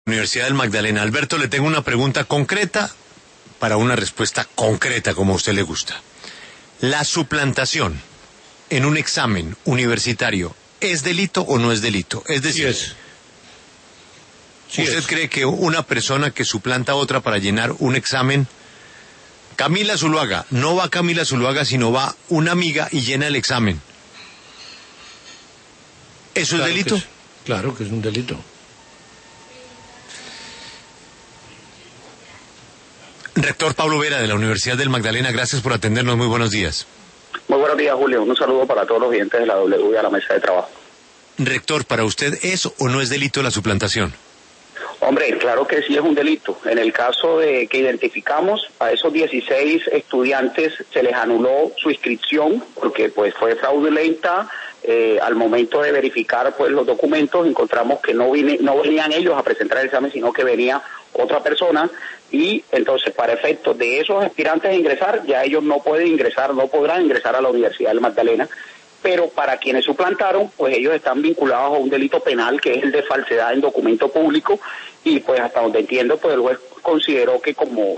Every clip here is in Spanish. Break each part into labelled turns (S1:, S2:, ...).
S1: Universidad del Magdalena. Alberto, le tengo una pregunta concreta para una respuesta concreta, como a usted le gusta. ¿La suplantación en un examen universitario es delito o no es delito? Es decir, ¿usted cree que una persona que suplanta a otra para llenar un examen, Camila Zuluaga, no va Camila Zuluaga, sino va una amiga y llena el examen, ¿eso es delito?
S2: Claro que es un delito.
S1: Rector Pablo Vera, de la Universidad del Magdalena, gracias por atendernos, muy buenos días.
S3: Muy buenos días, Julio. Un saludo para todos los oyentes de la W y a la mesa de trabajo.
S1: Rector, ¿para usted es o no es delito la suplantación?
S3: Hombre, claro que sí es un delito. En el caso de que identificamos a esos 16 estudiantes, se les anuló su inscripción porque pues fue fraudulenta. Al momento de verificar pues los documentos encontramos que no venían ellos a presentar el examen, sino que venía otra persona, y entonces para efectos de esos aspirantes a ingresar, ya ellos no podrán ingresar a la Universidad del Magdalena, pero para quienes suplantaron, pues ellos están vinculados a un delito penal que es el de falsedad en documento público, y pues hasta donde entiendo, pues el juez consideró que como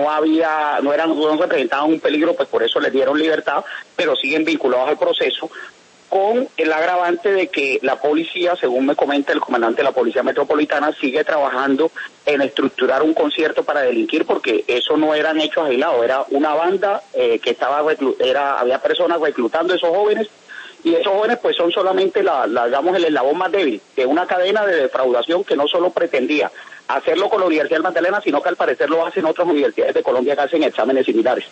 S3: no representaban un peligro, pues por eso les dieron libertad, pero siguen vinculados al proceso, con el agravante de que la policía, según me comenta el comandante de la Policía Metropolitana, sigue trabajando en estructurar un concierto para delinquir, porque eso no eran hechos aislados, era una banda que había personas reclutando a esos jóvenes, y esos jóvenes pues son solamente digamos el eslabón más débil de una cadena de defraudación que no solo pretendía hacerlo con la Universidad del Magdalena, sino que al parecer lo hacen otras universidades de Colombia que hacen exámenes similares.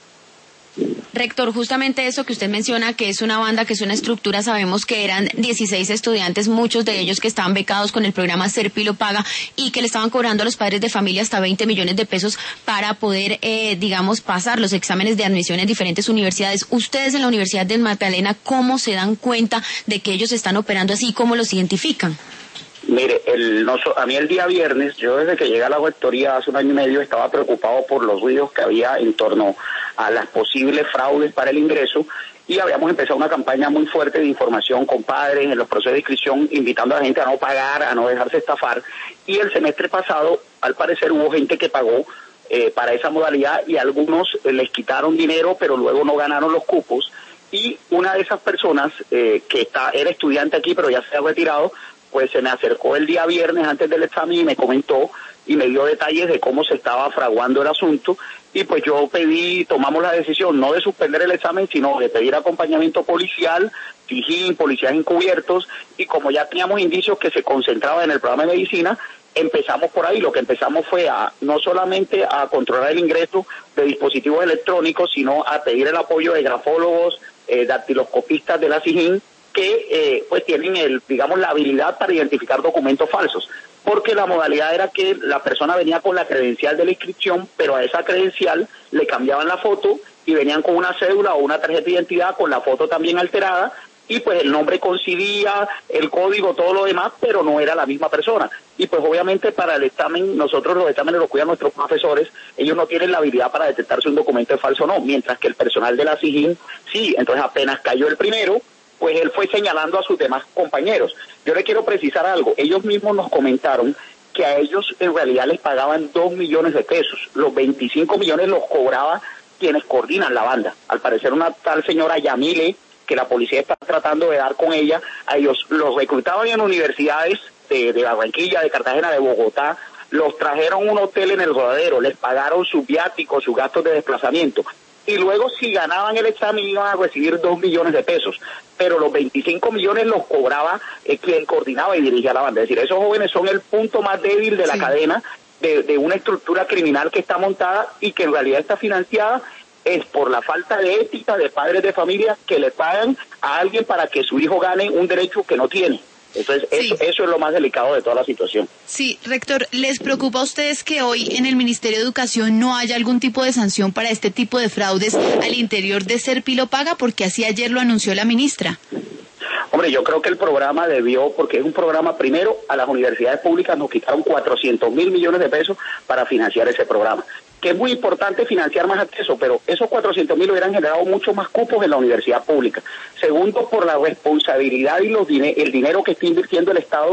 S4: Rector, justamente eso que usted menciona, que es una banda, que es una estructura, sabemos que eran 16 estudiantes, muchos de ellos que estaban becados con el programa Serpilo Paga y que le estaban cobrando a los padres de familia hasta 20 millones de pesos para poder, pasar los exámenes de admisión en diferentes universidades. Ustedes en la Universidad del Magdalena, ¿cómo se dan cuenta de que ellos están operando así? ¿Cómo los identifican?
S3: Mire, a mí el día viernes, yo desde que llegué a la rectoría hace 1 año y medio estaba preocupado por los ruidos que había en torno a las posibles fraudes para el ingreso, y habíamos empezado una campaña muy fuerte de información con padres en los procesos de inscripción, invitando a la gente a no pagar, a no dejarse estafar, y el semestre pasado al parecer hubo gente que pagó para esa modalidad, y algunos les quitaron dinero pero luego no ganaron los cupos, y una de esas personas era estudiante aquí pero ya se ha retirado, pues se me acercó el día viernes antes del examen y me comentó y me dio detalles de cómo se estaba fraguando el asunto, y pues tomamos la decisión no de suspender el examen, sino de pedir acompañamiento policial, SIJIN, policías encubiertos, y como ya teníamos indicios que se concentraba en el programa de medicina, empezamos por ahí. Lo que empezamos fue no solamente a controlar el ingreso de dispositivos electrónicos, sino a pedir el apoyo de grafólogos, dactiloscopistas de la SIJIN, que pues tienen la habilidad para identificar documentos falsos, porque la modalidad era que la persona venía con la credencial de la inscripción, pero a esa credencial le cambiaban la foto y venían con una cédula o una tarjeta de identidad con la foto también alterada, y pues el nombre coincidía, el código, todo lo demás, pero no era la misma persona. Y pues obviamente para el examen, nosotros los exámenes los cuidan nuestros profesores, ellos no tienen la habilidad para detectar si un documento es falso o no, mientras que el personal de la SIJIN sí. Entonces apenas cayó el primero, pues él fue señalando a sus demás compañeros. Yo le quiero precisar algo, ellos mismos nos comentaron que a ellos en realidad les pagaban 2 millones de pesos, los 25 millones los cobraba quienes coordinan la banda. Al parecer una tal señora Yamile, que la policía está tratando de dar con ella, a ellos los reclutaban en universidades de Barranquilla, de Cartagena, de Bogotá, los trajeron a un hotel en el Rodadero, les pagaron sus viáticos, sus gastos de desplazamiento, y luego si ganaban el examen iban a recibir 2 millones de pesos, pero los 25 millones los cobraba quien coordinaba y dirigía la banda. Es decir, esos jóvenes son el punto más débil de la cadena de una estructura criminal que está montada y que en realidad está financiada es por la falta de ética de padres de familia que le pagan a alguien para que su hijo gane un derecho que no tiene. Entonces, eso es lo más delicado de toda la situación.
S4: Sí, rector, ¿les preocupa a ustedes que hoy en el Ministerio de Educación no haya algún tipo de sanción para este tipo de fraudes al interior de Serpilo Paga? Porque así ayer lo anunció la ministra.
S3: Hombre, yo creo que el programa porque es un programa, primero, a las universidades públicas nos quitaron 400.000 millones de pesos para financiar ese programa, que es muy importante financiar más acceso, pero esos 400.000 hubieran generado mucho más cupos en la universidad pública. Segundo, por la responsabilidad y el dinero que está invirtiendo el Estado,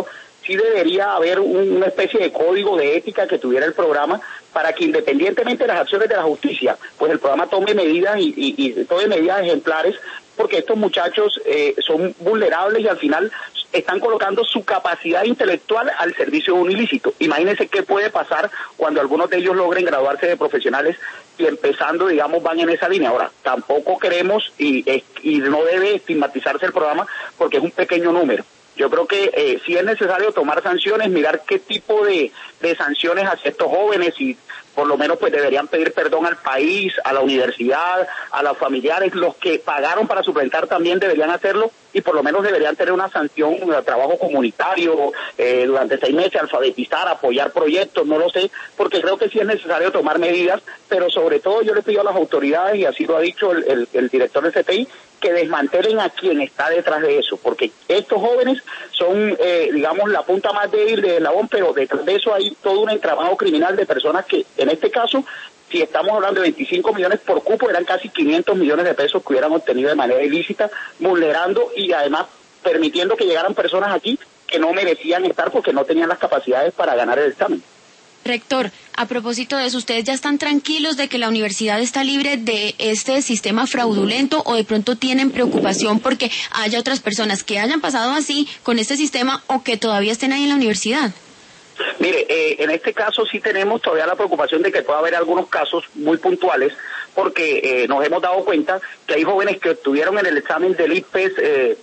S3: sí debería haber una especie de código de ética que tuviera el programa para que independientemente de las acciones de la justicia, pues el programa tome medidas y tome medidas ejemplares, porque estos muchachos son vulnerables y al final están colocando su capacidad intelectual al servicio de un ilícito. Imagínense qué puede pasar cuando algunos de ellos logren graduarse de profesionales y empezando, digamos, van en esa línea. Ahora, tampoco queremos y no debe estigmatizarse el programa porque es un pequeño número. Yo creo que sí es necesario tomar sanciones, mirar qué tipo de sanciones hacia estos jóvenes y por lo menos pues deberían pedir perdón al país, a la universidad, a los familiares, los que pagaron para suplentar también deberían hacerlo y por lo menos deberían tener una sanción de trabajo comunitario durante 6 meses, alfabetizar, apoyar proyectos, no lo sé, porque creo que sí es necesario tomar medidas, pero sobre todo yo le pido a las autoridades, y así lo ha dicho el director del CTI, que desmantelen a quien está detrás de eso, porque estos jóvenes son, digamos, la punta más débil del eslabón, pero detrás de eso hay todo un entramado criminal de personas que, en este caso, si estamos hablando de 25 millones por cupo, eran casi 500 millones de pesos que hubieran obtenido de manera ilícita, vulnerando y además permitiendo que llegaran personas aquí que no merecían estar porque no tenían las capacidades para ganar el examen.
S4: Rector, a propósito de eso, ¿ustedes ya están tranquilos de que la universidad está libre de este sistema fraudulento o de pronto tienen preocupación porque haya otras personas que hayan pasado así con este sistema o que todavía estén ahí en la universidad?
S3: Mire, en este caso sí tenemos todavía la preocupación de que pueda haber algunos casos muy puntuales, porque nos hemos dado cuenta que hay jóvenes que obtuvieron en el examen del ICFES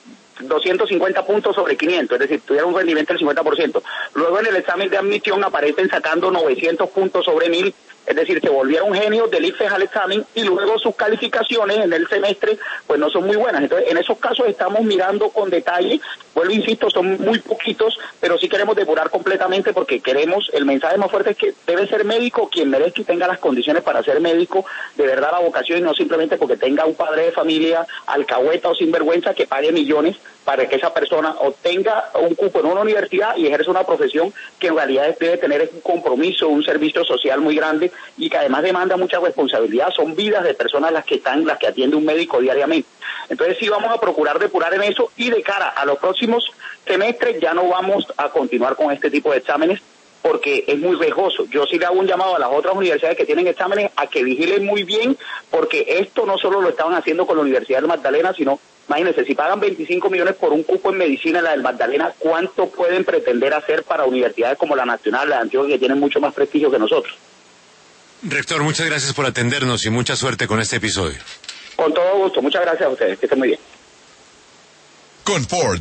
S3: 250 puntos sobre 500, es decir, tuvieron un rendimiento del 50%. Luego en el examen de admisión aparecen sacando 900 puntos sobre 1000, es decir, se volvieron genios del ICFES al examen y luego sus calificaciones en el semestre pues no son muy buenas. Entonces, en esos casos estamos mirando con detalle, vuelvo, insisto, son muy poquitos, pero sí queremos depurar completamente porque queremos, el mensaje más fuerte es que debe ser médico quien merezca y tenga las condiciones para ser médico, de verdad la vocación, y no simplemente porque tenga un padre de familia alcahueta o sinvergüenza que pague millones para que esa persona obtenga un cupo en una universidad y ejerza una profesión que en realidad debe tener un compromiso, un servicio social muy grande y que además demanda mucha responsabilidad. Son vidas de personas las que atiende un médico diariamente. Entonces sí vamos a procurar depurar en eso y de cara a los próximos semestres ya no vamos a continuar con este tipo de exámenes porque es muy riesgoso. Yo sí le hago un llamado a las otras universidades que tienen exámenes a que vigilen muy bien, porque esto no solo lo estaban haciendo con la Universidad del Magdalena, sino, imagínense, si pagan 25 millones por un cupo en medicina en la del Magdalena, ¿cuánto pueden pretender hacer para universidades como la Nacional, la de Antioquia, que tienen mucho más prestigio que nosotros?
S1: Rector, muchas gracias por atendernos y mucha suerte con este episodio.
S3: Con todo gusto, muchas gracias a ustedes, que estén muy bien.
S2: Con Ford